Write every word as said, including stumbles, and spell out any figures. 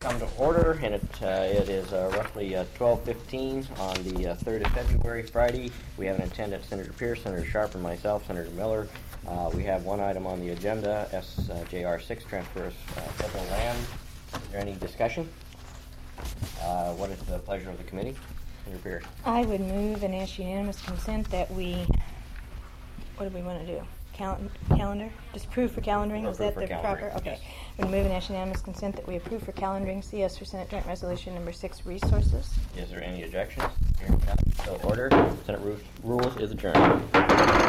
come to order, and it, uh, it is uh, roughly uh, twelve fifteen on the uh, third of February, Friday. We have in attendance Senator Pierce, Senator Sharp, and myself, Senator Miller. Uh, we have one item on the agenda, S J R six, transfers uh, federal land. Is there any discussion? Uh, what is the pleasure of the committee? Senator Pierce. I would move and ask unanimous consent that we, what do we want to do? Cal- calendar? Just approve for calendaring? Or Is that approve the for proper? calendaring, Okay. yes. We move and ask unanimous consent that we approve for calendaring C S for Senate Joint Resolution Number six, resources. Is there any objections? Hearing none, so ordered. Senate rules, rules is adjourned.